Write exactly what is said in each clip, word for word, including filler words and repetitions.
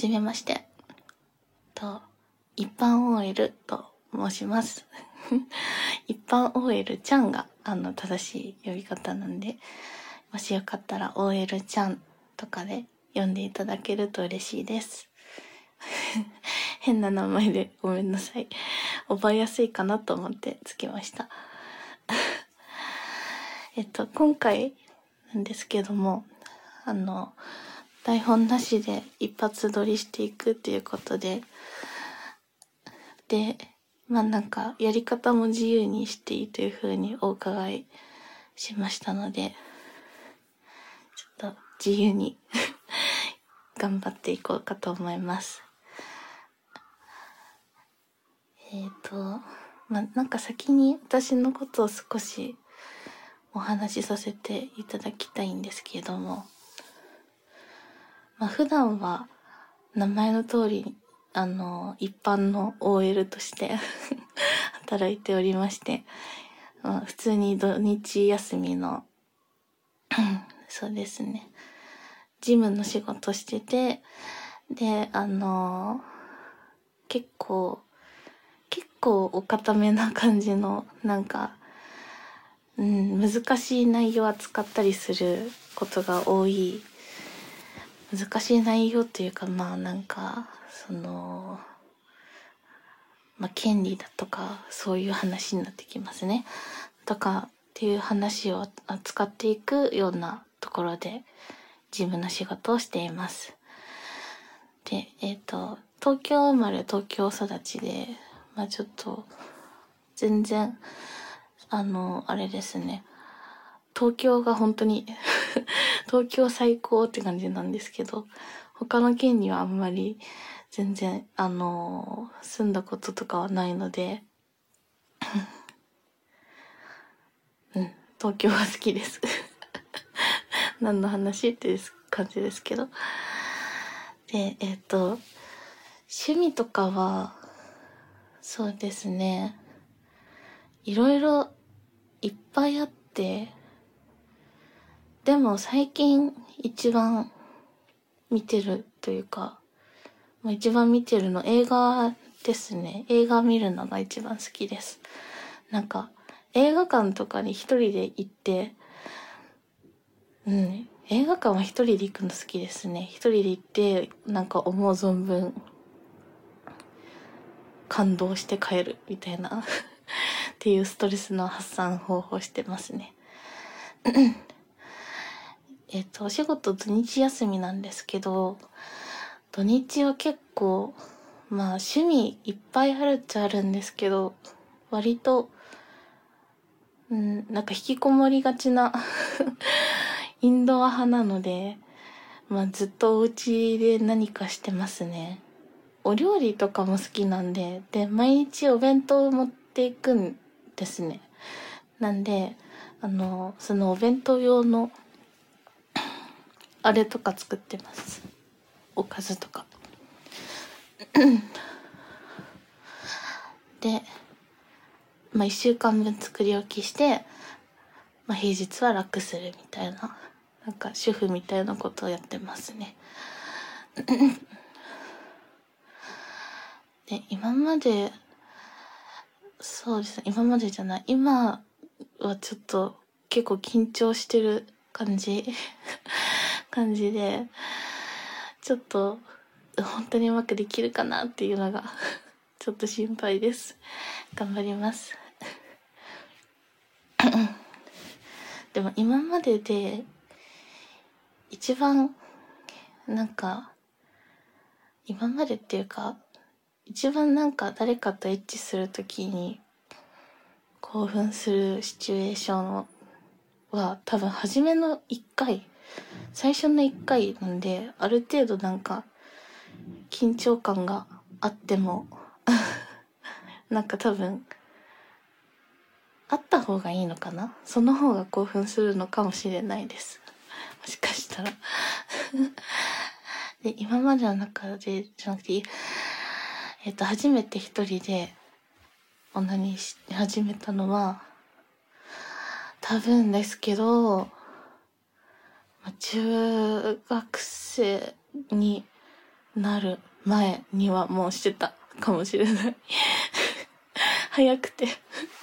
じめまして。と、一般 オーエル と申します。一般 オーエル ちゃんが、あの、正しい呼び方なんで、もしよかったら オーエル ちゃんとかで呼んでいただけると嬉しいです。変な名前でごめんなさい。覚えやすいかなと思ってつけました。えっと、今回なんですけども、あの、台本なしで一発撮りしていくっていうことで、で、まあなんかやり方も自由にしていいというふうにお伺いしましたので、ちょっと自由に頑張っていこうかと思います。えっと、まあなんか先に私のことを少しお話しさせていただきたいんですけれども、まあ普段は名前の通り、あの、一般の オーエル として働いておりまして、まあ、普通に土日休みの、そうですね、事務の仕事してて、で、あの、結構、結構お堅めな感じの、なんか、うん、難しい内容を扱ったりすることが多い。難しい内容というか、まあなんか、その、まあ権利だとか、そういう話になってきますね。とかっていう話を扱っていくようなところで、事務の仕事をしています。で、えっと、東京生まれ東京育ちで、まあちょっと、全然、あの、あれですね。東京が本当に東京最高って感じなんですけど、他の県にはあんまり全然、あの、住んだこととかはないので、うん、東京は好きです。何の話っていう感じですけど。で、えっと、趣味とかは、そうですね、いろいろいっぱいあって、でも最近一番見てるというか、一番見てるの映画ですね。映画見るのが一番好きです。なんか映画館とかに一人で行って、うん、映画館は一人で行くの好きですね。一人で行って、なんか思う存分感動して帰るみたいなっていうストレスの発散方法してますね。えっと、お仕事土日休みなんですけど、土日は結構、まあ趣味いっぱいあるっちゃあるんですけど、割と、うん、なんか引きこもりがちなインドア派なので、まあずっとお家で何かしてますね。お料理とかも好きなんで、で、毎日お弁当を持っていくんですね。なんで、あの、そのお弁当用のあれとか作ってます。おかずとか。で、まあ一週間分作り置きして、まあ平日は楽するみたいな、なんか主婦みたいなことをやってますね。で、今まで、そうですね、今までじゃない、今はちょっと結構緊張してる感じ、感じで、ちょっと本当にうまくできるかなっていうのがちょっと心配です。頑張ります。でも今までで一番なんか今までっていうか一番なんか誰かとエッチするときに興奮するシチュエーションは多分初めのいっかい、最初のいっかいなんで、ある程度なんか緊張感があってもなんか多分あった方がいいのかな、その方が興奮するのかもしれないです、もしかしたらで、今までの中でじゃなくて、えっと初めて一人でオナニーし始めたのは多分ですけど、中学生になる前にはもうしてたかもしれない早くて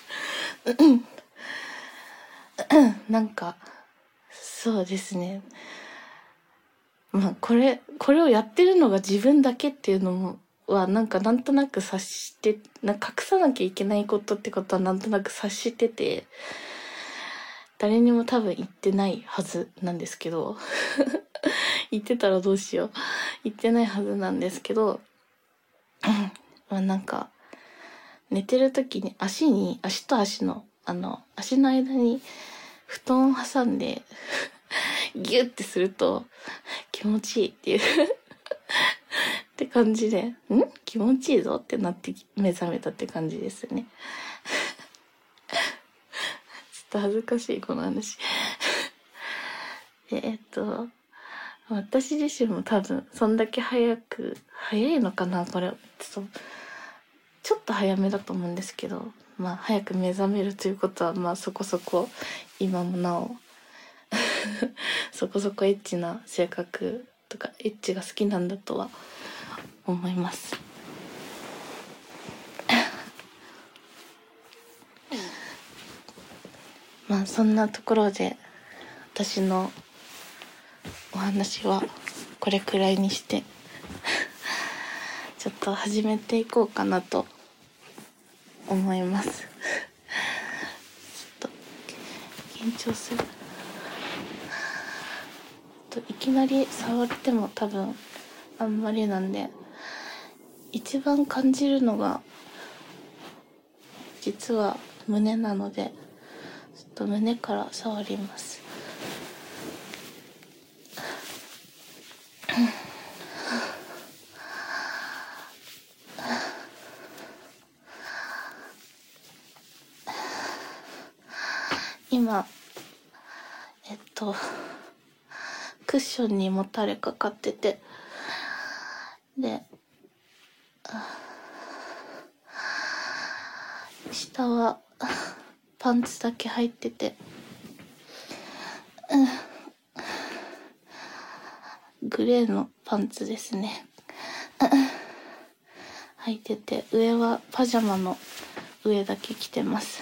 なんかそうですね。まあこれこれをやってるのが自分だけっていうのもはなんかなんとなく察してなんか隠さなきゃいけないことってことはなんとなく察してて、誰にも多分言ってないはずなんですけど言ってたらどうしよう言ってないはずなんですけどまあなんか寝てる時に足に足と足のあの足の間に布団を挟んでギュッてすると気持ちいいっていうって感じで、ん気持ちいいぞってなって目覚めたって感じですねちょっと恥ずかしいこの話でえっと私自身も多分そんだけ早く早いのかなこれちょっとちょっと早めだと思うんですけど、まあ早く目覚めるということはまあそこそこ今もなおそこそこエッチな性格とかエッチが好きなんだとは思いますまあそんなところで私のお話はこれくらいにしてちょっと始めていこうかなと思いますちょっと緊張するといきなり触っても多分あんまりなんで、一番感じるのが実は胸なので、ちょっと胸から触ります今えっとクッションにもたれかかってて、で下はパンツだけ入ってて、グレーのパンツですね履いてて、上はパジャマの上だけ着てます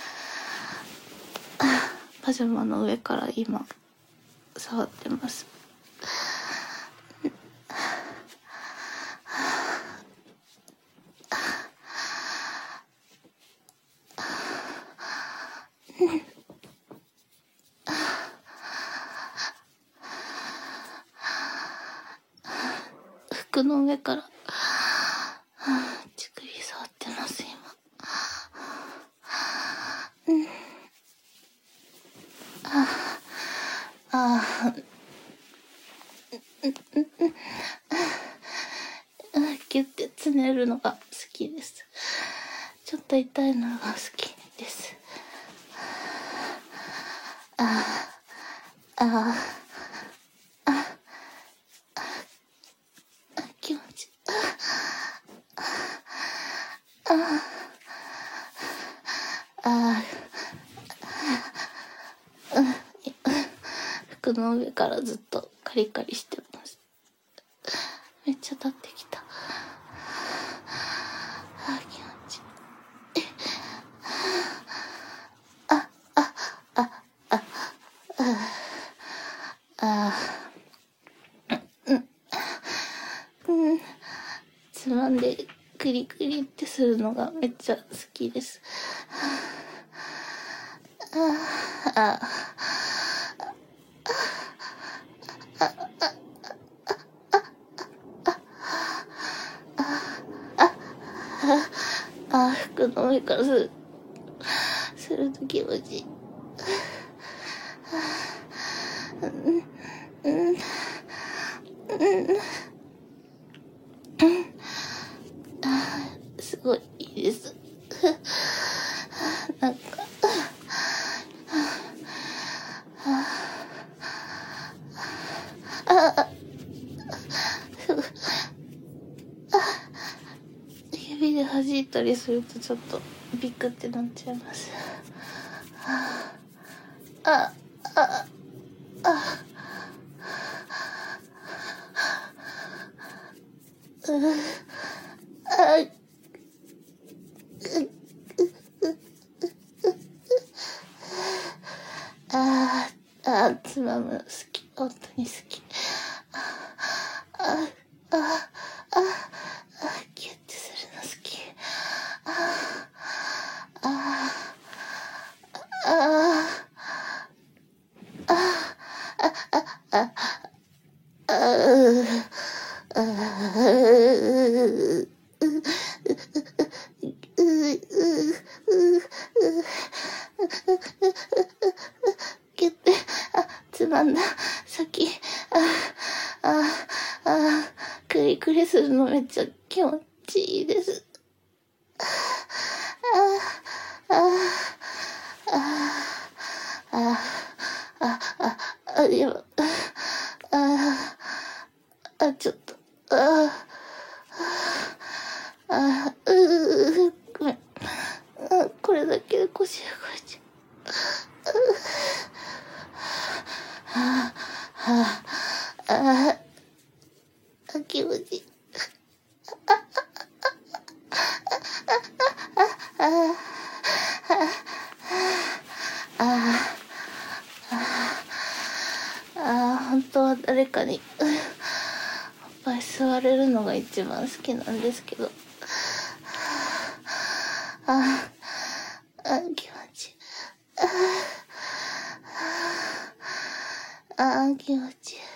パジャマの上から今触ってます服の上から乳首触ってます今。うんああギュッてつねるのが好きです。ちょっと痛いのが好きです。あああああ気持ちいい。あああ服の上からずっとカリカリしてます。めっちゃ立ってきた。あ気持ちいい。ああああああうんうんつまんでクリクリってするのがめっちゃ好きです。あああ服の上からするすると気持ちいい。うんうんうんすごいいいですなんかあ指で弾いたりするとちょっとビクってなっちゃいます。あああう、あ、う、あー、あー、つまむの好き。本当に好き。あ、あ、あ、あ、あ、キュッてするの好き。あ、あ、あ、あ、あ、あ、あ、あ、あ、キュッて、あ、つまんだ。先、あ、あ、あ、クリクリするのめっちゃ気持ちいいです。あ、あ、あ、あ、あ、あ、あ、でも、あ、あ、ちょっと、あ、あ、う、ごめん。これだけで腰が動いちゃう。はあ、はあ、ああ、気持ちいい。ああ、ああ、ああ、本当は誰かに、おっぱい吸われるのが一番好きなんですけど。ああ、ああ、気持ちいい。ああ、気持ちいい。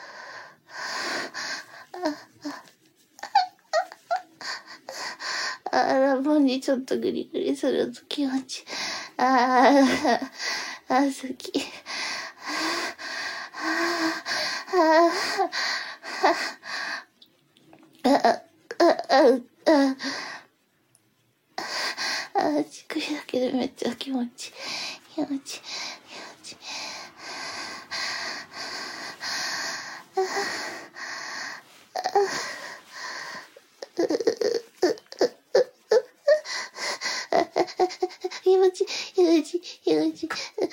ああ、ラボにちょっとグリグリすると気持ちいい。ああ、ああ、好き。ああ、ああ、ああ、ああ、じっくりだけでめっちゃ気持ちいい。気持ちいい。気持ちいい。気持ちいい。気持ちいい。気持ちいい。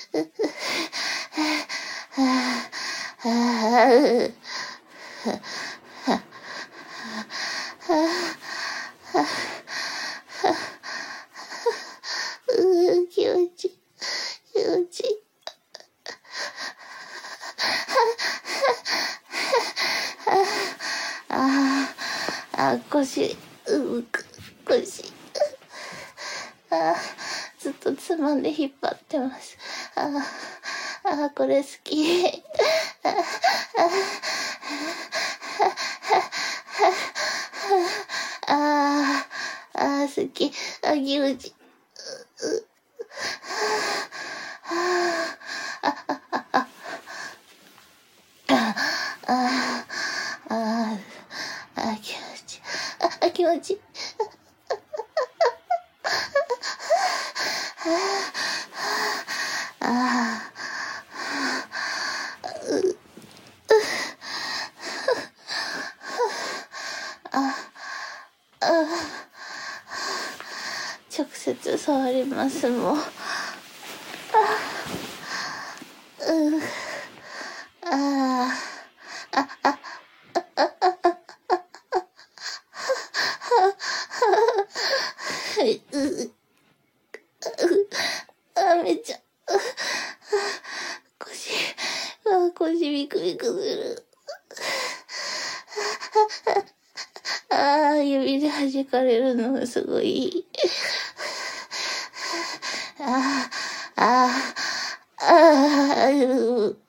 ああ、あう、気持ちいい。気持ちいい。ああ、あ、腰、うく、腰。ああ、ずっとつまんで引っ張ってます。ああ、あ、これ好き。ああ、あ、好き。あ、気持ちいい。ああ、ああ、気持ちいい。あ、気持ちいい。ああ、あ、直接触りますもん。うん、ああ、あ、う、あ、めっちゃ、腰、あ、腰ビクビクする。ああ、指で弾かれるのがすごいいい。ああ、ああ、ああ、う、う、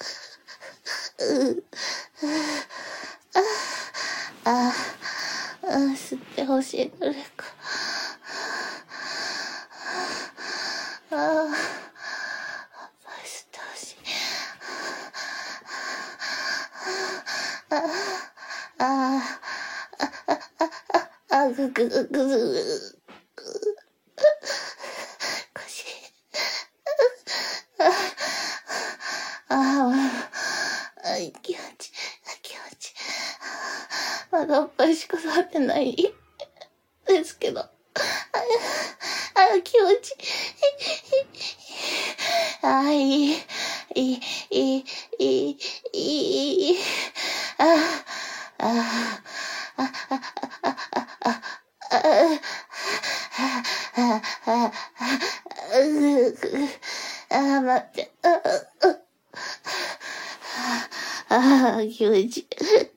ああ、吸ってほしい、誰か。ああ、吸ってほしい。ああ、ああ、あ、ぐぐぐぐぐ。腰。ああ、あ、気持ちいい、気持ちいい。まだおっぱいしか触ってないですけど。あ、あ、気持ちいい。あ、いい、いい、いい、いい、いい。あ、あ、あ、あ、 ああ、気持ちいい。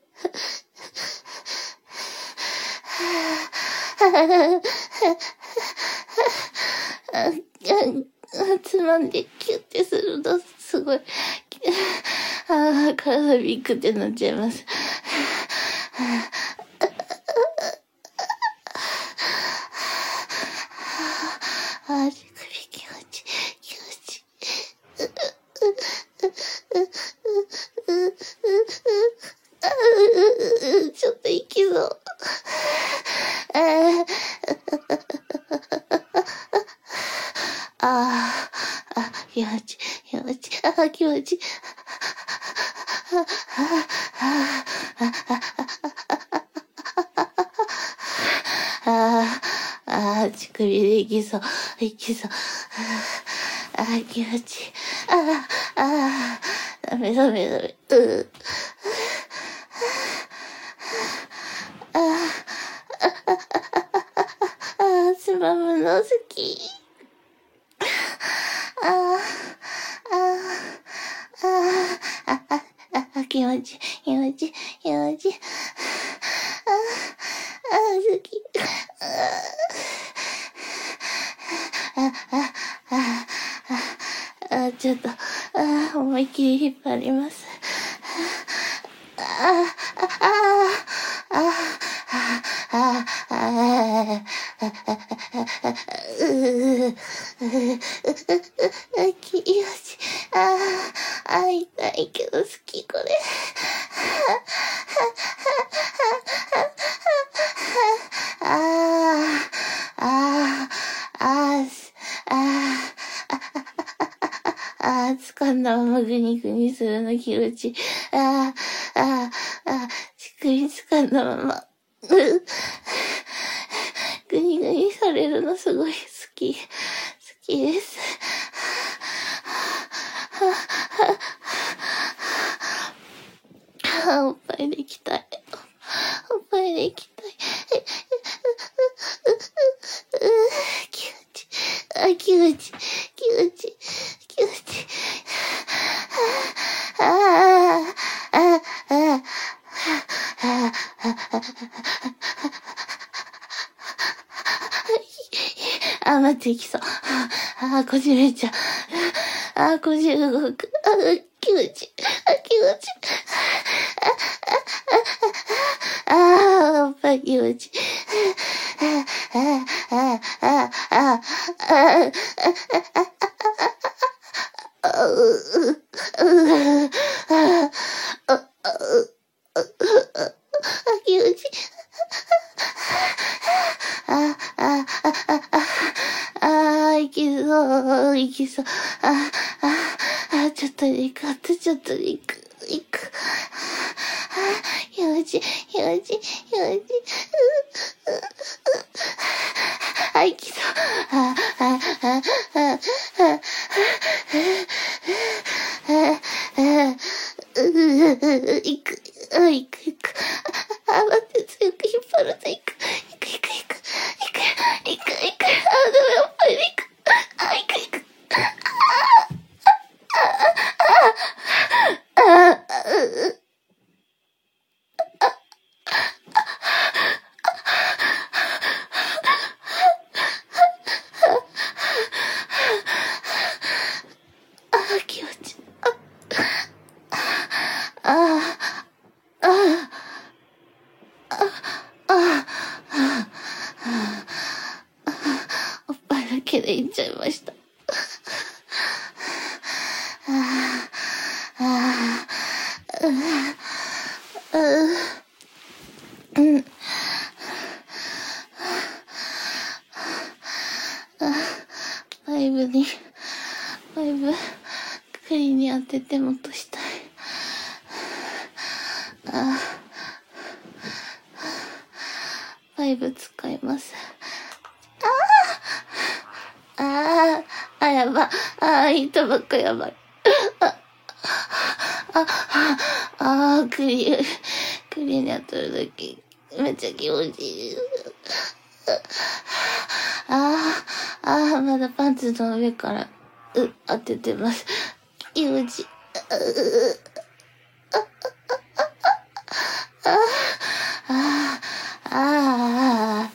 つまんでキュッてするのすごい。ああ、体ビクってなっちゃいます。ああ、手首気持ちいい、気持ちいい。ちょっといきそう。ああ、気持ちいい、気持ちいい、ああ、気持ちいい。ああ、ああ、乳首でいきそう、いきそう。ああ、気持ちいい。ああ、ああ、ダメダメダメ。うう。ああ、ああ、つまむの好き。ああ、ああ、ああ、ああ、気持ちいい、気持ちいい、気持ちいい。ああ、ああ、好き。ああ、ああ、ああ、ちょっと、ああ、思いっきり引っ張ります。ああ、ああ、ああ、ああ、ああ、うう、気持ちいい。ああ、会いたいけど好き、これ。ああ、ああ、ああ、ああ、ああ、掴んだままグニグニするの気持ちいい。ああ、ああ、ああ、乳首掴んだまま、グニグニされるのすごい好き。好きです。はあ、おっぱいで行きたい。おっぱいで行きたい。気持ちいい。あ、気持ちいい。気持ちいい。気持ちいい。ああ、ああ、ああ、ああ、待って、いきそう。ああ、腰めっちゃ。ああ、腰動く。ああ、気持ちいい。あ、気持ちいい。ああ、おっぱい気持ちいい。ああ、ああ、ああ、ああ、気持ちいい。ああ、ああ、ああ、いきそう、いきそう。ああ、あちょっとで行く、あとちょっとで行く、行く。気持ちいい、気持ちいい、気持ちいい。あ、いきそう。ああ、ああ、ああ、行く、あ、行く、行く。あ、待って、強く引っ張ると行く。行く、行く、行く。行く、行く、行く。あ、ダメ、おっぱいで行く。あ、行く、行く。ああ、ああ、気持ちいい。ああ、ああ、ああ、おっぱいだけでいっちゃいました。ああ、ああ、うん。ファイブに、ファイブ、首に当てても落としたい。ああ、ファイブ使います。ああ、ああ、やば。ああ、ヒットばっかやばい。あ、あ、ああ、首、首に当たるだけ、めっちゃ気持ちいい。ああ、ああ、まだパンツの上から、う、当ててます。 気持ちいい。ああ、ああ、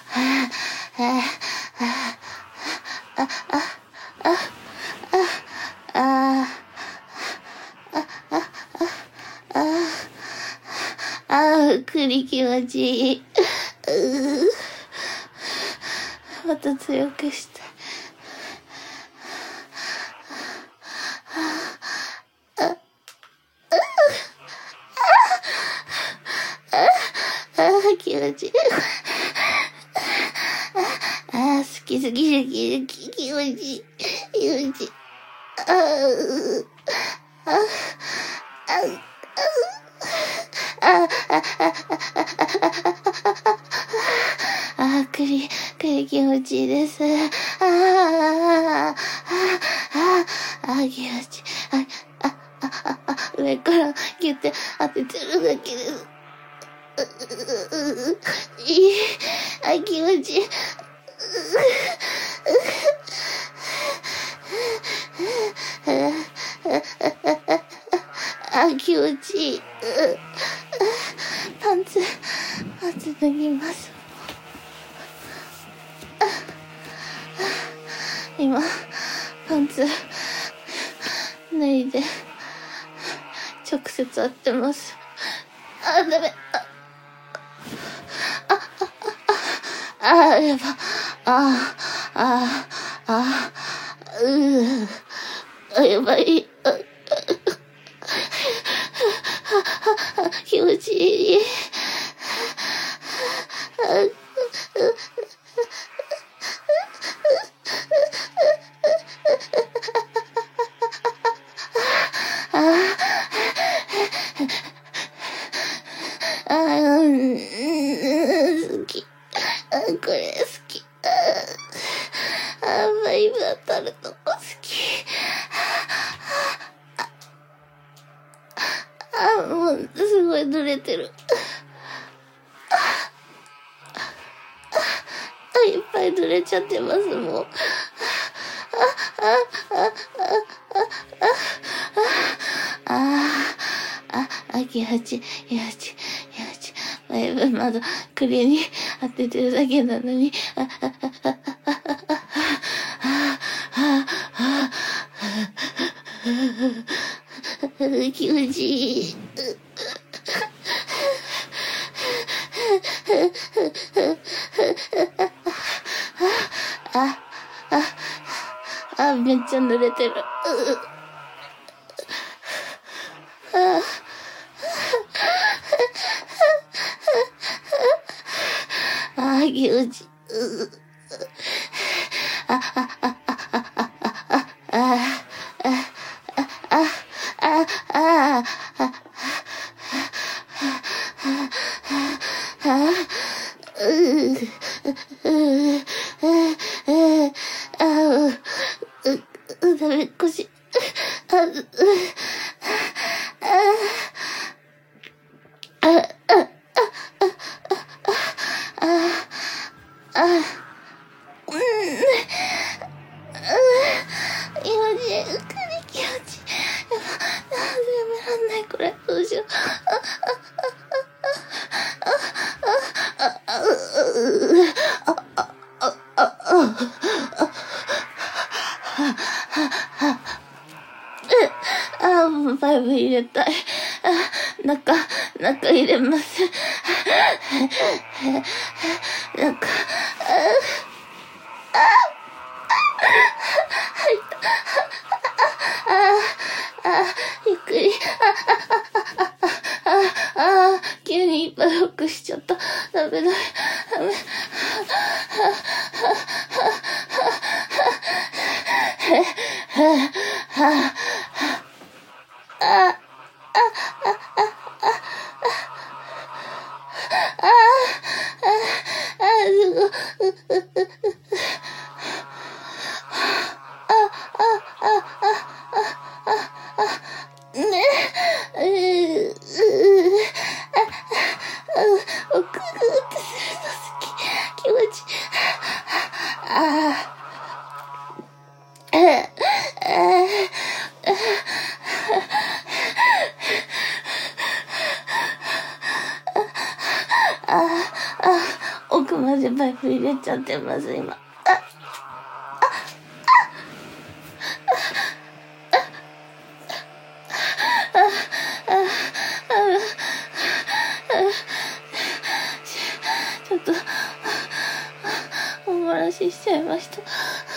ああ、栗気持ちいい。また強くしたい。気持ちいい。ああ、好き好き好き好き、気持ちいい。気持ちいい。ああ、ああ、ああ、栗、栗気持ちいいです。ああ、ああ、ああ、気持ちいい。あ、あ、あ、あ、上からギュって当ててるだけです。いい。あ、気持ちいい。あ、気持ちいい。パンツ、パンツ脱ぎます。今、パンツ、脱いで、直接当てます。あ、ダメ。ああ、やば。ああ、ああ、ああ、うー。あ、やばい。あ、気持ちいい。ああ、うん、好き。あ、これ好き。ああ、バイブ当たるとこ好き。あ、もう、すごい濡れてる。あ、いっぱい濡れちゃってます、もう。あ、あ、あ、あ、あ、あ、あ、あ、気持ちいい、気持ちいい、気持ちいい。バイブまだ栗に当ててるだけなのに。あ、あ、あ、あ、あ、あ、あ、あ、あ、あ、気持ちいい。あ、あ、あ、めっちゃ濡れてる。あ、あ、気持ちいい。あ、あ、あ、あ、あ、あ、あ、あ、あ、あ、あ、あ、あ、ダメ、腰。あ、あ、あ、あ、あ、あ、うん、気持ちいい、気持ちいい。やめらんない、これ。どうしよう。あ、もうバイブ入れたい。あ、中、中入れます。中、あ、あ、入った。あ、あ、ゆっくり。あ、あ、あ、あ、急にいっぱいロックしちゃった。ダメだ。ダメ。 までバイブ入れちゃってます今。あちょっとお漏らししちゃいました。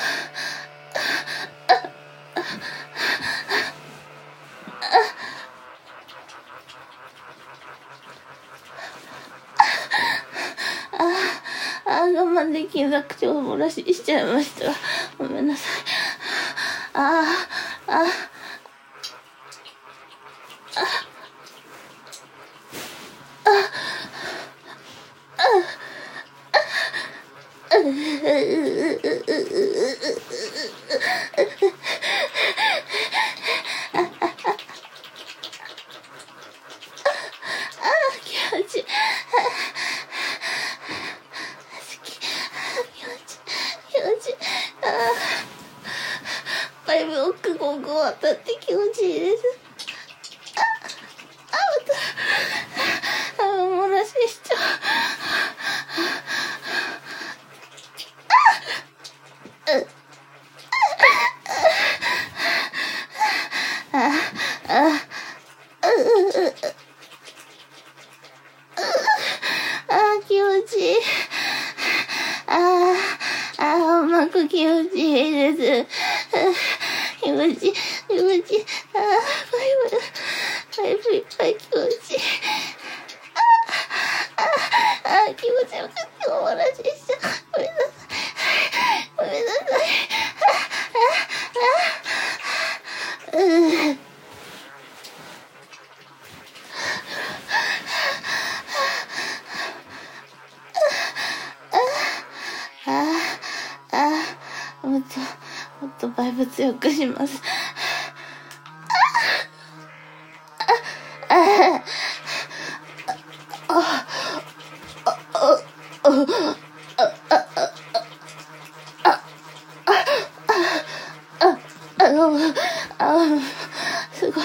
あー、我慢できなくてお漏らししちゃいました。ごめんなさい。あー、あー、気持ちいい。バイブ奥ここ当たって気持ちいいです。あ、あ、また、あ、漏らししちゃう。あ、あ、あ、あ、気持ちいい。ああ、あ、うまく気持ちいいです。気持ちいい、気持ちいい。あ、バイブ、バイブいっぱい気持ちいい。あ、あ、あ、気持ちよかった。お漏らししちゃう。ごめんなさい。ごめんなさい。あ、あ、あ、うん。もっと、もっとバイブ強くします。すごい。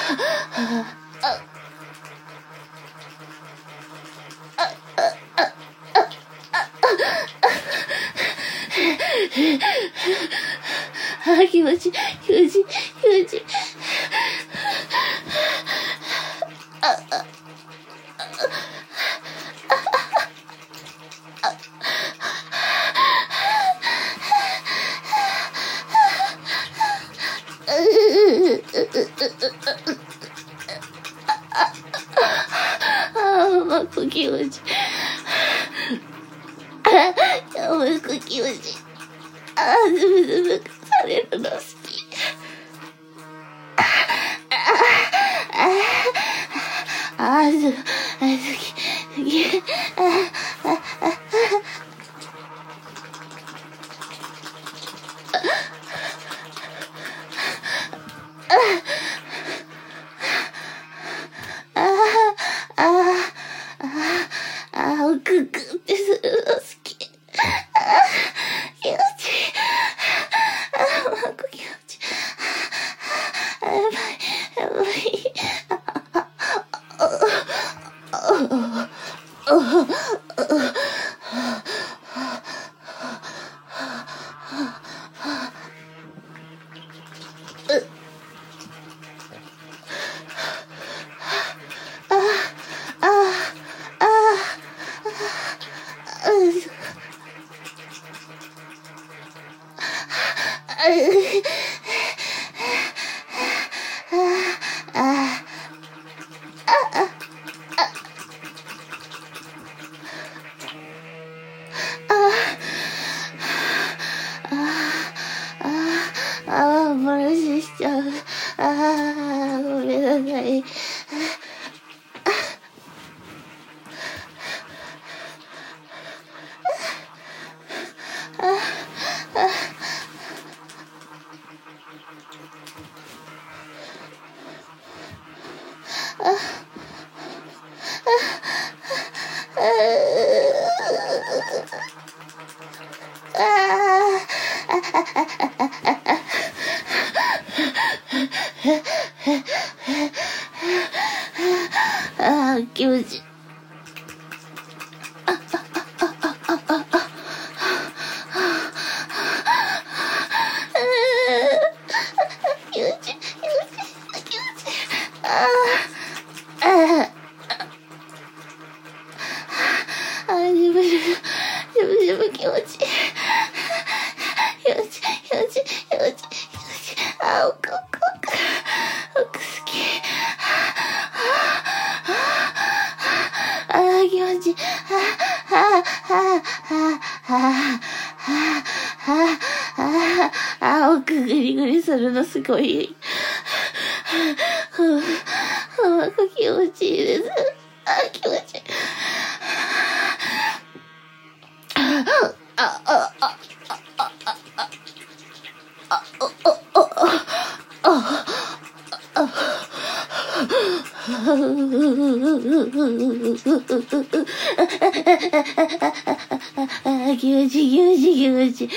あ、気持ちいい、気持ちいい、気持ちいい。あ、あ、あ、あ、うまく気持ちいい。あ、うまく気持ちいい。あ、ズブズブされるの好き。ああ、すごい、好き、好き。ああ、ああ、ああ、奥くってするの好き。ああ、気持ちいい。ああ、うまく気持ちいい。ああ、やばい、やばい。ああ、漏らししちゃう。ああ、ごめんなさい。ああ、気持ちいい。 ああああ、自分で、自分でも気持ちいい。気持ち、気持ち、気持ち、気持ち。あ、奥、奥、奥、奥好き。ああ、気持ちいい。ああ、ああ、ああ、ああ、ああ、奥グリグリするのすごい。なんか気持ちいいです。あ、気持ちいい。あ、あ、あ、あ、あ、あ、あ、あ、お、お、お、あ、あ、あ、気持ちいい、気持ちいい、気持ちいい。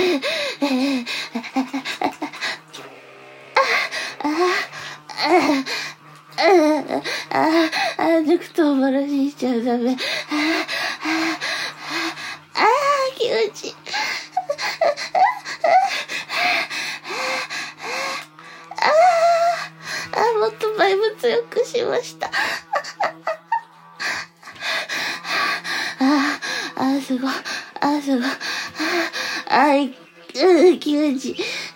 ああ、ああ、抜くとおばらししちゃうダメ。ああ、ああ、気持ちいい。ああ、もっとバイブ強くしました。ああ、ああ、すごい。ああ、すごい。ああ、うん、気持ちいい。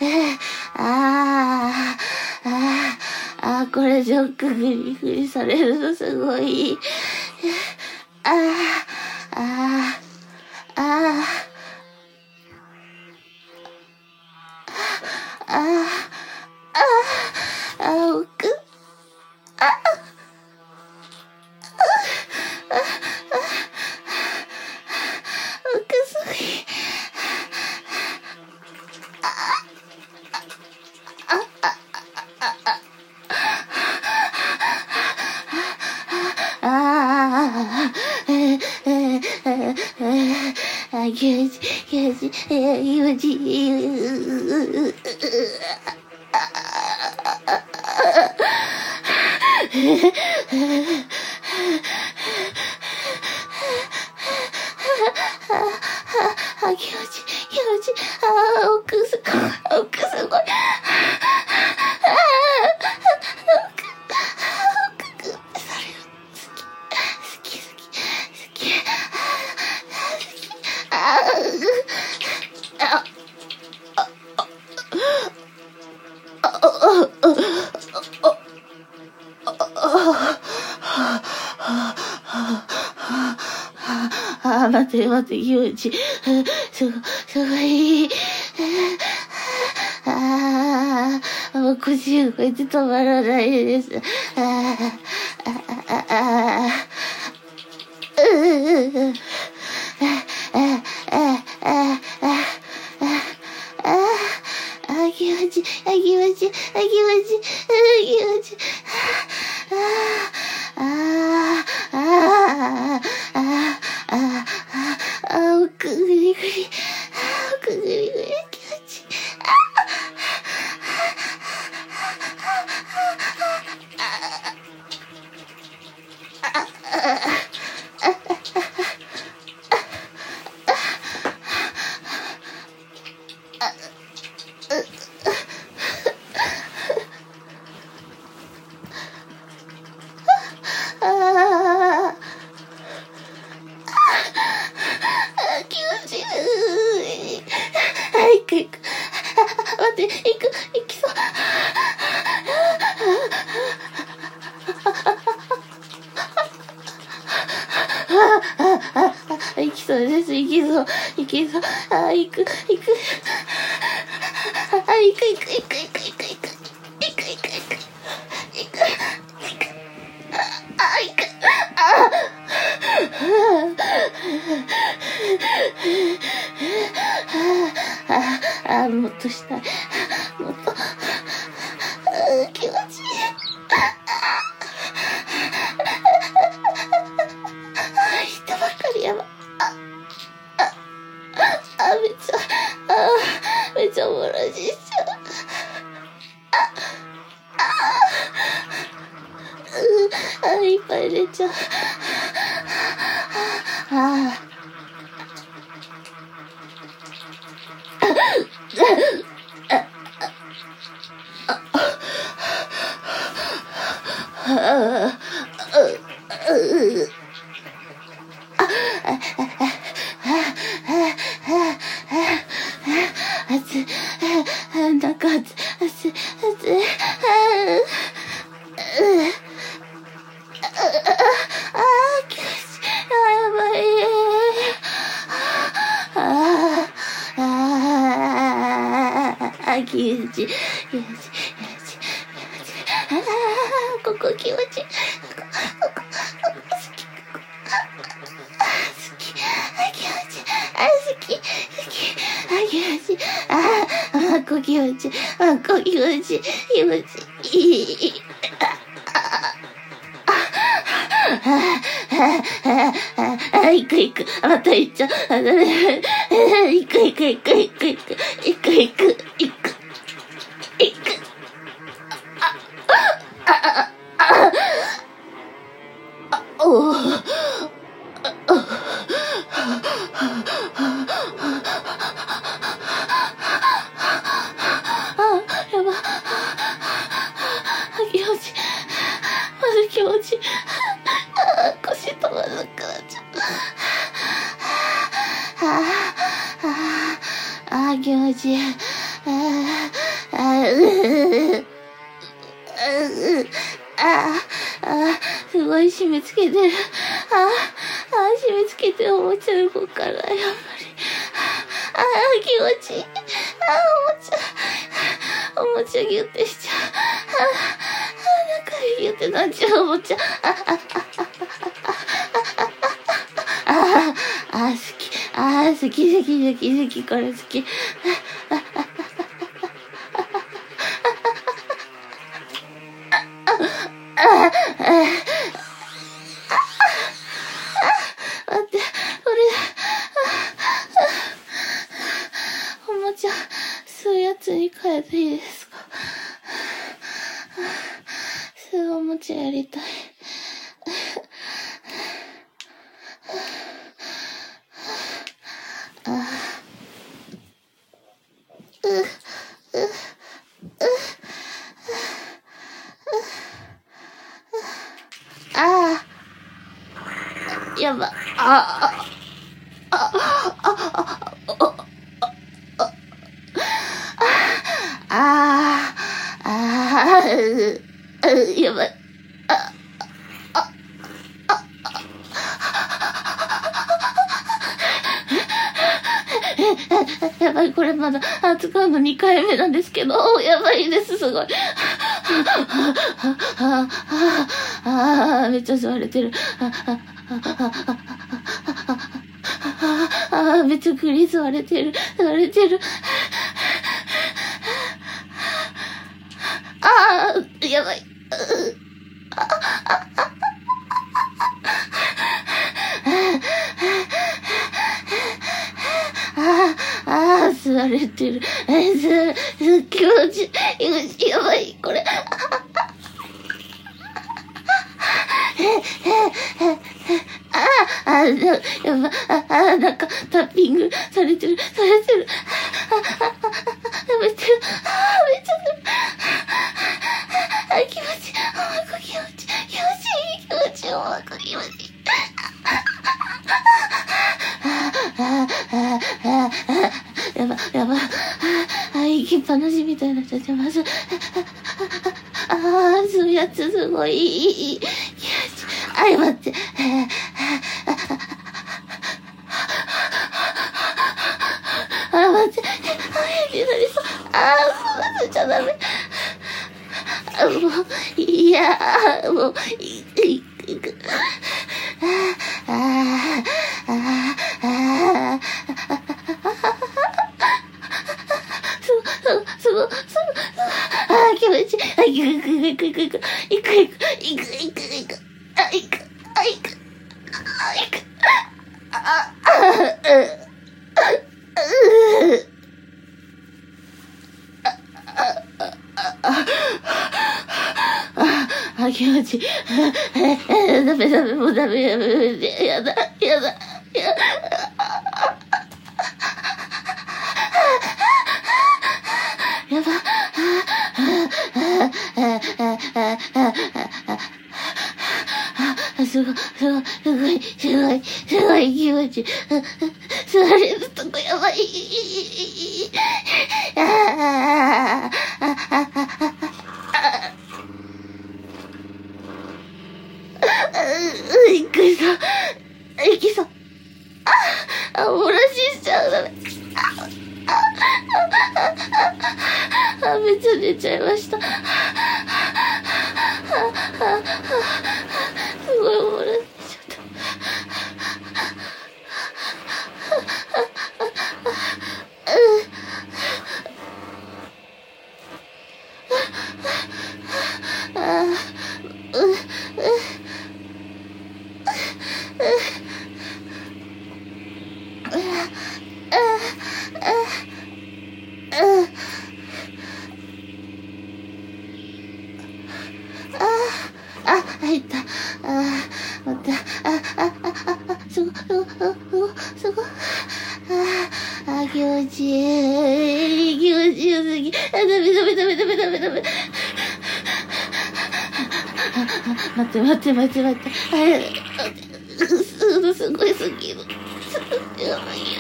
ああ、ああ、ああ、これで奥グリグリされるのすごい。ああ、ああ、ああ、ああ、ああ、奥、ああ、奥すごい。ああ、あ、気持ち、気持ち、気持ちいい。あ、気持ち、気持ち、あ、奥すごい、奥すごい。ああ、待て待て、気持ち。すご、すごい。ああ、もう腰動いて止まらないです。ああ、ああ、ああ、うう、ああ、ああ、ああ、ああ、気持ち、あ、気持ち、あ、気持ち、あ、気持ち。ああ、ああ、ああ、ああ、奥グリグリ、奥グリグリ、気持ち。待って、行く、行きそう。行きそうです、行きそう、行きそう。あ、行く、行く。あ、行く、行く、行く、行く、行く、行く。行く、行く、行く。行く、行く。あ、行く。あ、あ、もっとしたい。もっと。気持ちいい。人ばっかりやば。あ、あ、あ、めっちゃ、あ、めっちゃおもろいしちゃう。あ、あ、いっぱい出ちゃう。ああ。 あなんか熱熱熱いああ気持ちやばいあああ気持ち気持ち気持ち気持ちああここ気持ちここここ好き好きあ気持ちあ好き好きあ気持ちああこ気持ちあこ気持ち気持ちいいあ、行く行く。また行っちゃう。あ、ダメ。行く行く行く行く行く。行く行く行く。行く。あ、あ、あ、あ、おぉ。あ、やば。気持ち。まず気持ち。腰止まらなくなっちゃう。ああ、あ気持ちいい。ああ、うああ、すごい締め付けてる。ああ、締め付けておもちゃ動くから、やっぱり。ああ、気持ちいい。ああ、おもちゃ、おもちゃギュッてしちゃう。ああ、なんかギュッてなっちゃうおもちゃ。ああ、ああ、ああ、好き。ああ、好き、好き、好き、好き、これ好き。待って、これ、おもちゃ、吸うやつに変えていいですか？吸うおもちゃやりたい。ああ、やば、ああ、ああ、ああ、ああ、やばい、ああ、やばい、これまだ使うのにかいめなんですけど、やばいです、すごい。ああ、めっちゃ吸われてる。ああ、めっちゃクリ吸われてる。吸われてる。ああ、やばい。ああ、吸われてる。え、す、す、気持ちいい。やばい、これ。ああ、やば、ああ、なんか、タッピングされてる、されてる。ああ、めっちゃ、ああ、めっちゃ、あ気持ちいい、あ気持ちいい、気持ちいい、気持ちいい、あ気持ちいい。ああ、ああ、やば、やば、あ、行きっぱなしみたいになっちゃってます。ああ、そういうやつすごいいい。あ、待って。あ、待って。あ、になりそう。あ、そうなっちゃダメ。あ、もう、いや、もう、いく、いく、いく。ああ、ああ、ああ、すご、すご、すご、ああ、気持ちいい。あ、いく、いく、いく、いく、いく、いく、いく、いく、いく、いく、あ、いく、あ、いく、あ、いく、あ、あ、あ、う、あ、気持ちいい。ダメダメ、もうダメ、ダメ、やだ、やだ、やだ。やば。 あ、すごい、すごい、すごい、すごい、すごい気持ちいい。座れるとこやばい。ああ、ああ、ああ、いきそう。いきそう。あ、あ、漏らししちゃう。ダメ。あ、めっちゃ寝ちゃいました。すごい漏らしちゃった。あ、入った。あ、また。あ、あ、あ、あ、あ、すごい、すごい、すごい。あ、あ、気持ちいい。気持ちよすぎ。あ、ダメダメダメダメダメダメ。待って待って待って待って。あ、す、すごいすぎる。やばいよ。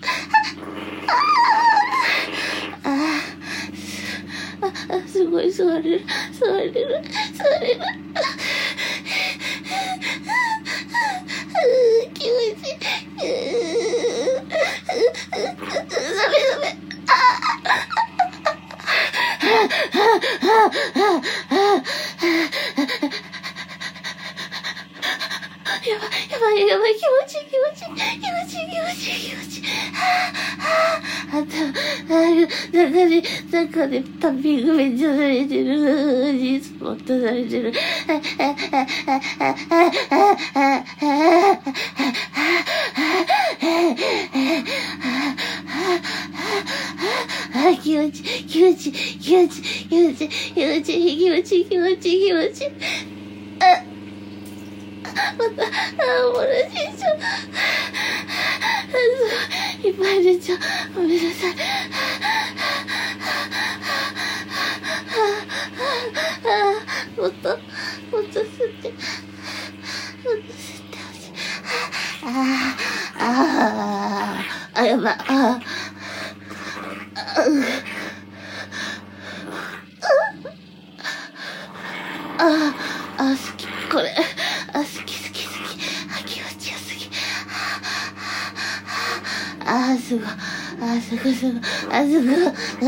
ああ、あ、すごい座れる、座れる、座れる。気持ちいい。ダメダメ。やばい、やばい、やばい、気持ちいい、気持ちいい、気持ちいい、気持ちいい、気持ちいい、気持ちいい。あ、あ、中で、中でタッピングめっちゃされてる。Gスポットされてる。あ、気持ちいい、気持ちいい、気持ちいい、気持ちいい、気持ちいい、気持ちいい、気持ちいい、気持ちいい。あ、また、あ、漏らしちゃう。すごい、いっぱい出ちゃう。ごめんなさい。もっと、もっと吸って、もっと吸ってほしい。ああ、ああ、あ、やばい、ああ、ああ、あ、好き、これ、あ、好き好き好き、あ、気持ちよすぎ。あ、すごい、あ、すごいすごい、あ、すごい、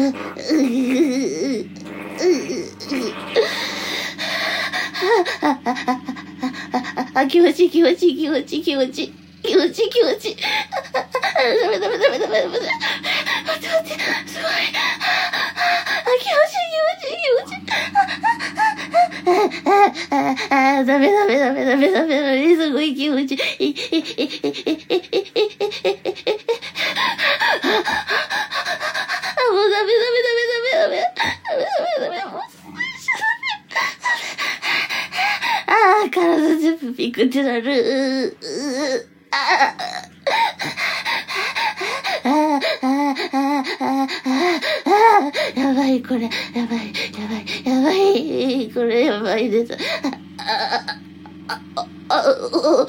あ、気持ちいい、気持ちいい、気持ちいい、気持ちいい、気持ちいい、気持ちいい。ダメダメダメダメダメ。待って待って、すごい。あ、気持ちいい、気持ちいい、気持ちいい。あ、ダメダメダメダメダメダメ、すごい気持ちいい。あ、もうダメダメダメダメダメ。ダメダメダメ、もう。ああ、体全部ピクってなる。ああ、ああ、ああ、ああ、やばい、これ。やばい、やばい、やばい。これやばいです。ああ、ああ、あ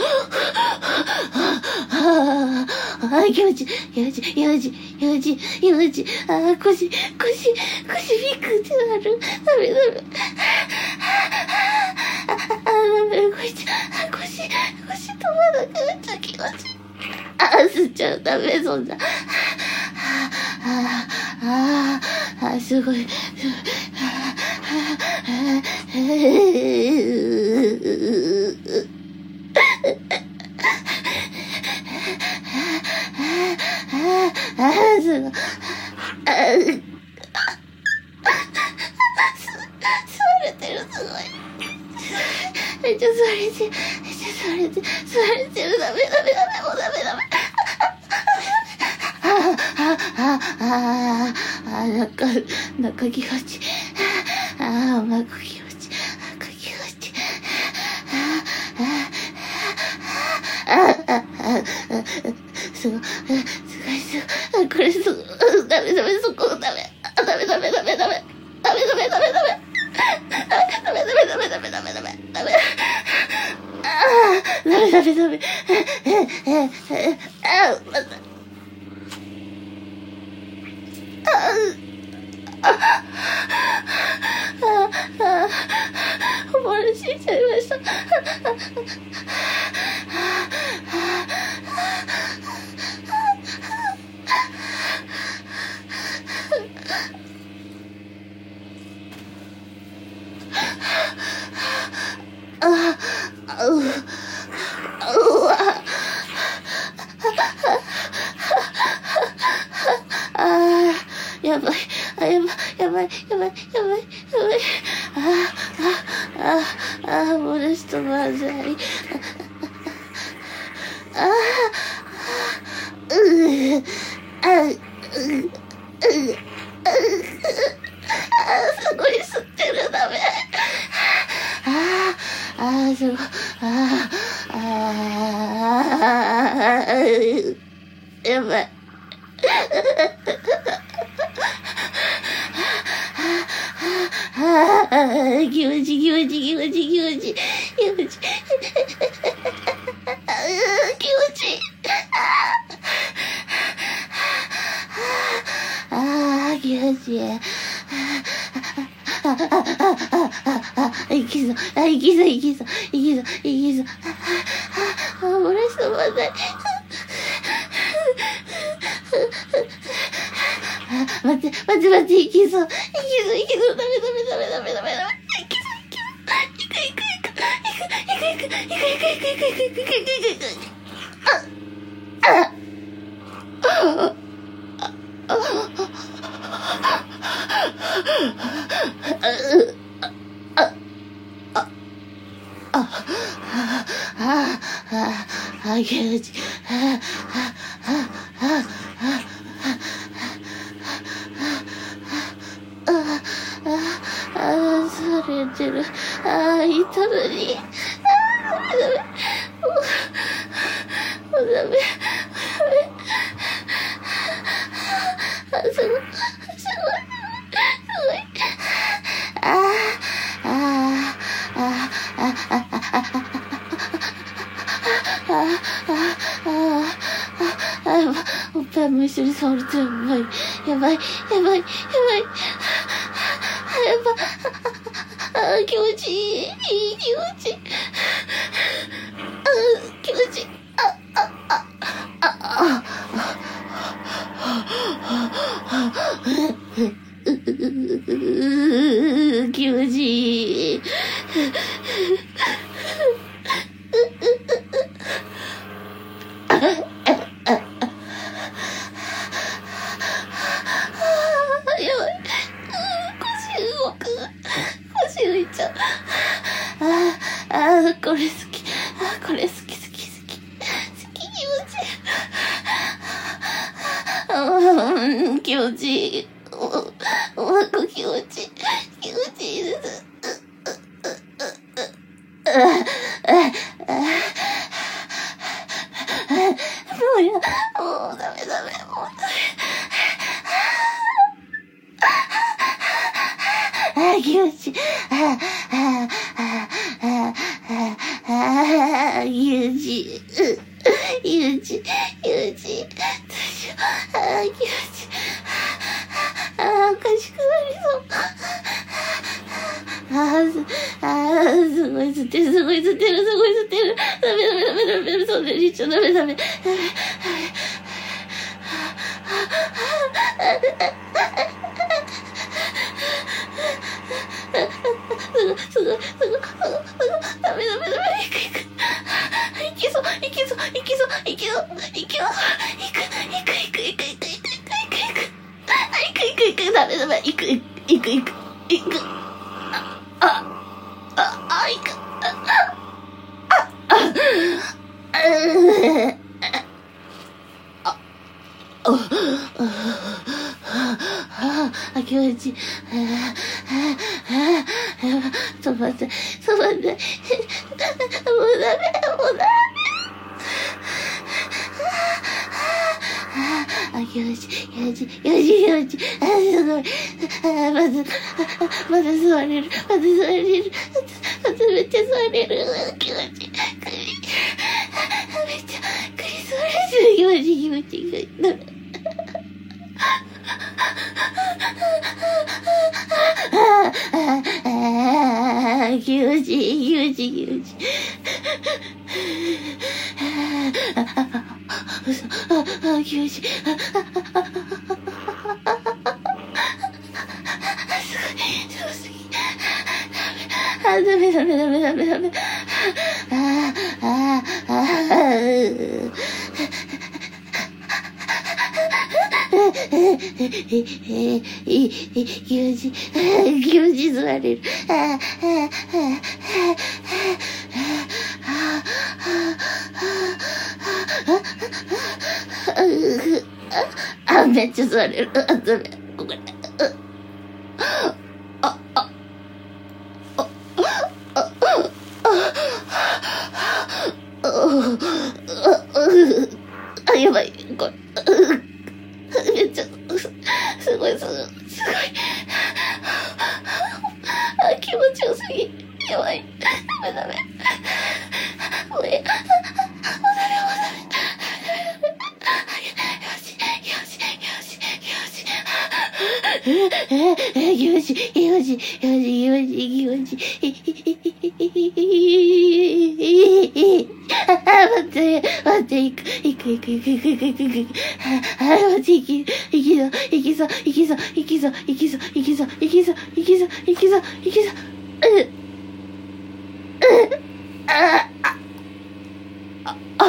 あ、ああ、気持ちいい、気持ちいい、気持ちいい、気持ちいい、気持ちいい。ああ、腰、腰、腰ピクってなる。ダメダメ。あ、ダメ、腰、腰、腰止まなくなっちゃう、気持ちいい。あ、吸っちゃう、ダメ、そんな。ああ、ああ、あ、すごい、すごい。ああ、すごい。座れてる、すごい。めっちゃ座れてる、めっちゃ座れてる、座れてる、ダメダメダメ、もうダメダメ。ああ、ああ、ああ、なんか、なんか気持ちいい。ああ、なんか気持ちいい。なんか気持ちいい。ああ、ああ、ああ、すごい、すごい、すごい。これすごい、ダメダメ、そこダメ。ダメダメダメダメ。ダメダメダメダメ。ダメダメダメダメ。 メダメダメダメ。ああ、ダメダメダメ。ああ、また。ああ、ああ、溺れ死んじゃいました。ああ、う、うわ。ああ、やばい、あ、やばい、やばい、やばい、やばい、やばい。ああ、ああ、ああ、もうちょっとまずい。ああ、うう、あ、う、う、あ、すごい吸ってる、ダメ。ああ、ああ、すごい、ああ、ああ、やばい。ああ、気持ち気持ち気持ち気持ち気持ち気持ちああ、気持ちいい。ああ、いきそう、あ、いきそう、いきそう、いきそう、いきそう。あ、漏らしたまない。待って、待って、待って、いきそう、いきそう、いきそう、ダメ、ダメ、ダメ、ダメ、ダメ、ダメ、いきそう、いきそう、いく、いく、いく、いく、いく、いく、いく、いく、いく、いく、いく、いく、いく、いく、いく、いく、あ、あ、あ、気持ちいい。あ、あ、あ、あ、あ、あ、あ、それてる。あ、いたのに。あ、ダメ。もう、もうダメ。ダメ。あ、すごい。すごい。すごい。あ、あ、あ、あ、あ、あ、あ、あ、あ、あ、やばい。おっぱいも一緒に触るとやばい。やばい。やばい。やばい。やばい。あ、気持ちいい。いい気持ちいい。あ、気持ちいい。あ、あ、あ、あ、あ、気持ちいい。これ好き。あ、これ好き好き好き。好き気持ちいい。うん、気持ちいい。お、お腹気持ちいい。気持ちいいです。もうや、もうダメダメ、もうダメ。あ、気持ちいい。あ、あ、あ、あ、あ、あ、気持ちいい。気持ちいい。気持ちいい。どうしよう。あ、気持ちいい。あ、おかしくなりそう。あ、あ、すごい吸ってる、すごい吸ってる、すごい吸ってる。ダメダメダメダメダメ、そんなに一緒ダメダメ。ダメ。すごい、すごい、すごい、ダメダメダメ、いくいく。いけそう、いけそう、いけそう、いけそう、いけそう、いく、いく、いく、いく、いく、いく、いく、いく、いく、いく、いく、いく、ダメダメ、いく、いく、いく、いく、いく、あ、あ、あ、あ、いく、あ、あ、あ、あ、気持ちいい。ちょっと待って、ちょっと待って。もうダメ、もうダメ。あ、気持ちいい、気持ちいい、気持ちいい、気持ちいい。あ、すごい。あ、まず、まず座れる、まず座れる。 めっちゃ座れる。気持ちいい。首。めっちゃ、首座れる。気持ちいい、気持ちいい。気持ちいい、気持ちいい、気持ちいい。気持ちいい。あ、ダメダメダメダメダメ。ああ、ああ、ああ。気持ちいい、気持ちいい、座れる。ああ、ああ、あ、めっちゃ座れる。あ、ダメ。ここで。あ、あ、あ、やばい、これ。めっちゃ、すごい、すごい、すごい。あ、気持ちよすぎ。やばい。ダメダメ。もうええ。もうダメ、もうダメ。ええ、ええ、気持ちいい、気持ちいい、気持ちいい、気持ちいい、気持ちいい。あ、待って、待って、行く、行く、行く、行く、行く、行く、行く。あ、待って、行き、行きぞ、行きぞ、行きぞ、行きぞ、行きぞ、行きぞ、行きぞ、行きぞ、行きぞ、行きぞ。う、う、あ、あ、あ、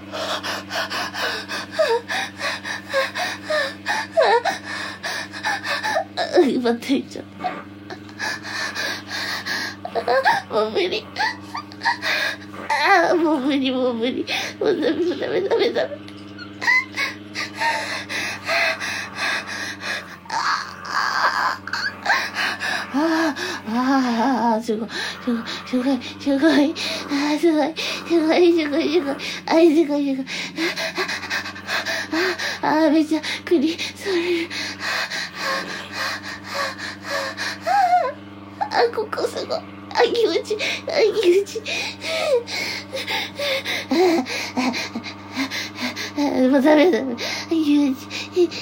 待って、ちょっと。もう無理。ああ、もう無理、もう無理。もうダメ、ダメ、ダメ、ダメ。ああ、ああ、すごい、すごい、すごい、すごい。ああ、すごい、すごい、すごい、すごい。ああ、すごい、すごい。ああ、めっちゃ、栗、それる。あ、ここすごい。あ、気持ちいい。あ、気持ちいい。もうダメダメ。気持ちいい。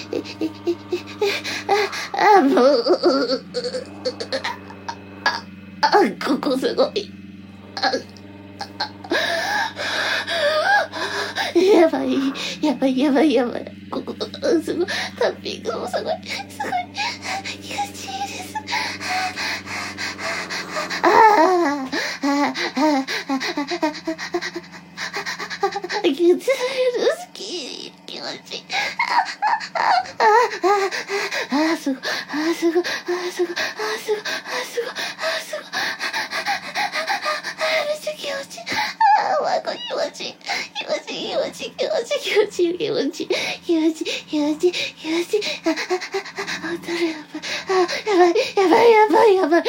あ、あ、もう。あ、あ、ここすごい。あ、やばい。やばい、やばい、やばい。ここ、すごい。タッピングもすごい。すごい。気持ちいいです。ああ、ああ、ああ、気持ちいい。好き。気持ちいい。ああ、ああ、ああ、すごい。ああ、すごい。ああ、すごい。ああ、すごい。ああ、すごい。ああ、すごい。めっちゃ気持ちいい。ああ、わ、これ気持ちいい。気持ちいい、気持ちいい、気持ちいい、気持ちいい、気持ちいい、気持ちいい、気持ちいい、気持ちいい。あ、あ、あ、あ、誰やばい。あ、やばい、やばい、やばい、やばい。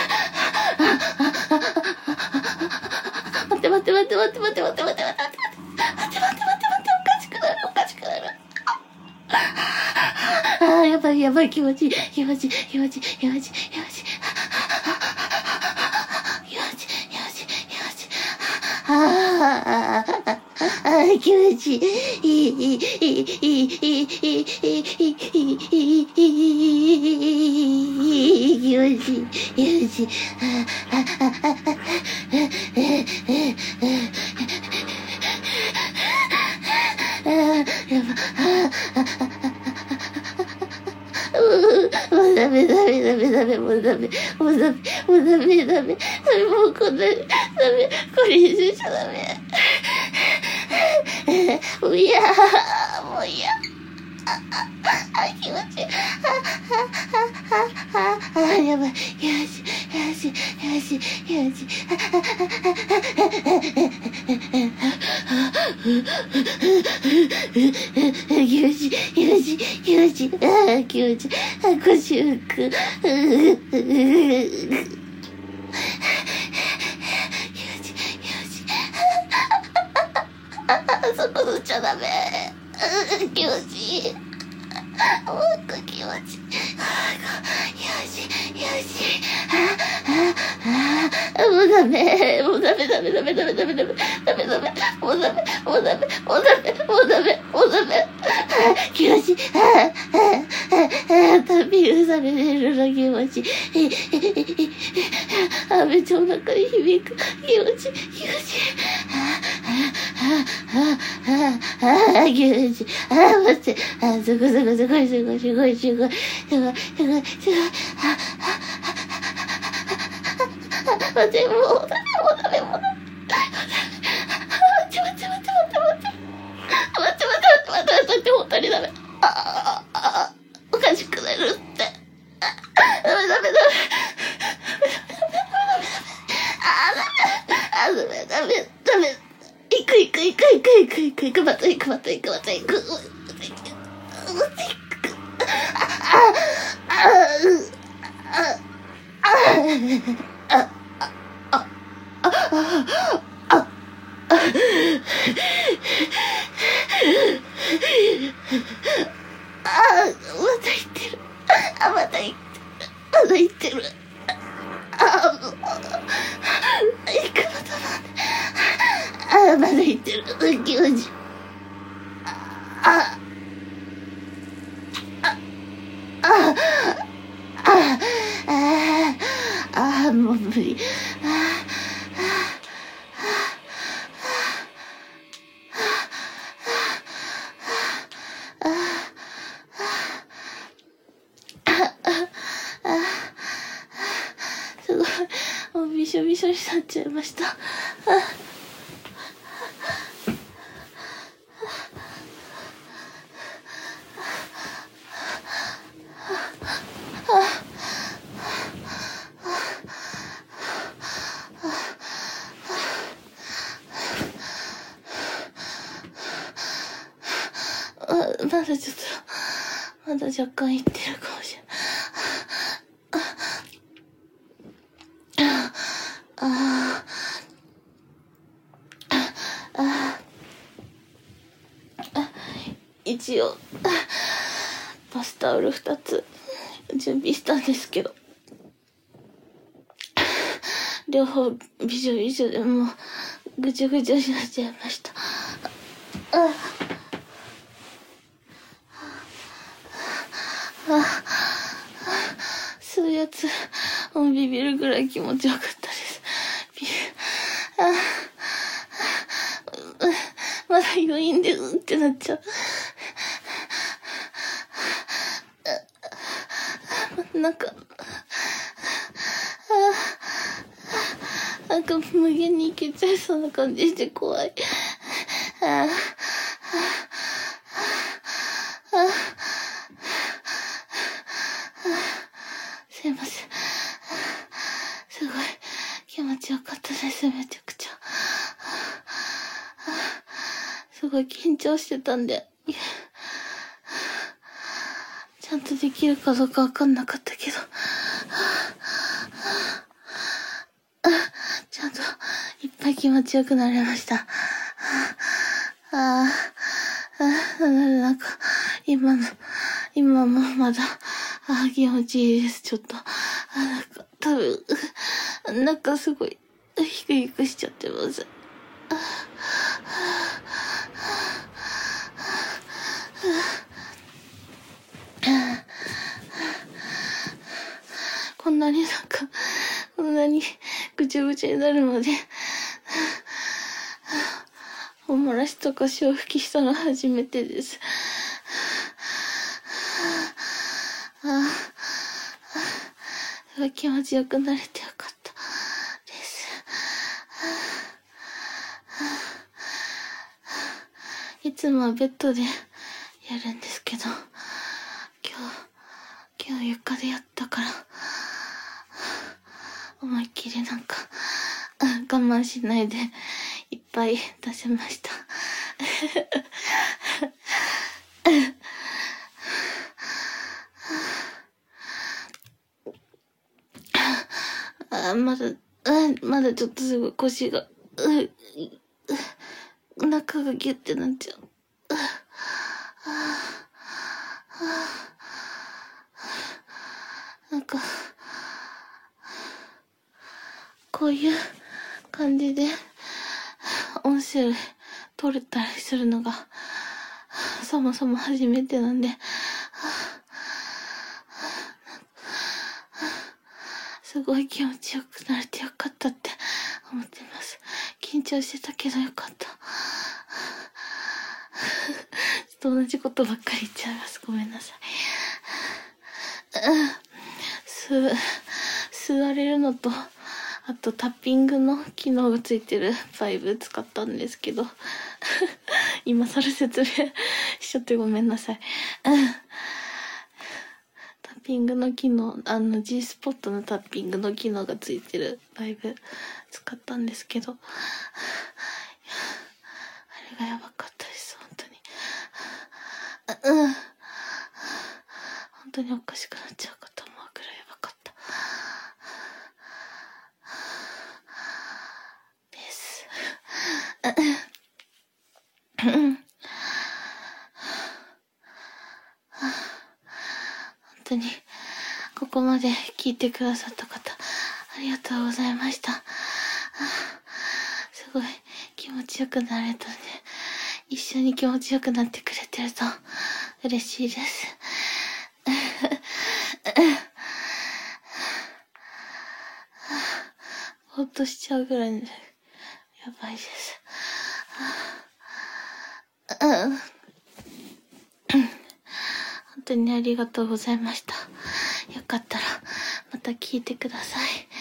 待って待って待って待って待って待って待って待って待って待って待って待って待って待っておかしくなるおかしくなる。ああ、やばいやばい、気持ちいい気持ちいい気持ちいい気持ちいい気持ちいい気持ちいい気持ちいい気持ちいい気持ちいいああああ気持ちいいいいいいいいいいいいいいいい気持ちいい気持ちいいもうダメダメダメダメもうダメもうダメもうダメダメもうこんなダメこれ以上じゃダメもう嫌もう嫌ああ気持ちいいああやばいよしよしよしよし気持ち気持ち気持ちあ気持ちあ腰浮くそこ乗っちゃダメ気持ちいいもう一個気持ちいいよしよしよしあ、もうダメ、もうダメダメダメダメダメダメダメダメ、もうダメ、もうダメ、もうダメ、もうダメ、もうダメ、気持ちいい、旅されてるの気持ちいい、あ、めっちゃお腹に響く、気持ちいい、気持ちいい、あ、気持ちいい、あ、待って、あ、すごいすごいすごいすごいすごいすごい、すごい、すごい、すごい、すごい、あ、待って、もう、もうダメ、もうダメ、もうダメ。待って待って待って待って待って。待って待って待って待って待って、本当にダメ。ああ、ああ、おかしくなるって。ダメダメダメ。ああ、ダメ。あ、ダメダメダメ。行く行く行く行く行く行く行く、また行くまた行くまた行く。また行く。また行く。ああ、ああ、ああ、ああ。あ、あ、あ、あ、あ、また言ってる。あ、また言ってる。また言ってる。あ、もう、いくらだな。あ、まだ言ってる。気持ち。あ、あ、あ、あ、あ、あ、あ、もう無理。あ、すごい、もうびしょびしょになっちゃいました。ああ、まだちょっと、まだ若干いってるかもしれない。ああ、ああ、一応、バスタオル二つ準備したんですけど、両方びしょびしょでもうぐちゃぐちゃになっちゃいました。ああ、吸うやつ、もうビビるぐらい気持ちよかったです。ビああ、まだ余韻でうんってなっちゃう。なんか、なんか無限にいけちゃいそうな感じして怖い。ああ、すいません。すごい気持ちよかったです。めちゃくちゃ。すごい緊張してたんで、ちゃんとできるかどうかわかんなかったけど、ちゃんといっぱい気持ちよくなりました。ああ、なんか今の今もまだあ気持ちいいです。ちょっとあなんか多分なんかすごいヒクヒクしちゃってます。こんなになんかこんなにぐちゃぐちゃになるまでおもらしとか潮吹きしたの初めてです。ああ、気持ちよくなれてよかったです。いつもはベッドでやるんですけど、今日今日床でやったから思いっきりなんか我慢しないでいっぱい出せました。あまだ、まだちょっとすごい腰が、う中がギュッてなっちゃう。なんか、 こういう感じで音声撮れたりするのがそもそも初めてなんで、すごい気持ちよくなれてよかったって思ってます。緊張してたけどよかった。ちょっと同じことばっかり言っちゃいます。ごめんなさい。す、座れるのと、あとタッピングの機能がついてるバイブ使ったんですけど、今更説明しちゃってごめんなさい。タッピングの機能、あの G スポットのタッピングの機能がついてるバイブ使ったんですけど、あれがやばかったです、本当に。うん。本当におかしくなっちゃうかと思うくらいやばかった。です。本当にここまで聞いてくださった方ありがとうございました。すごい気持ちよくなれたんで、一緒に気持ちよくなってくれてると嬉しいです。ほっとしちゃうぐらいやばいです。本当にありがとうございました。よかったらまた聞いてください。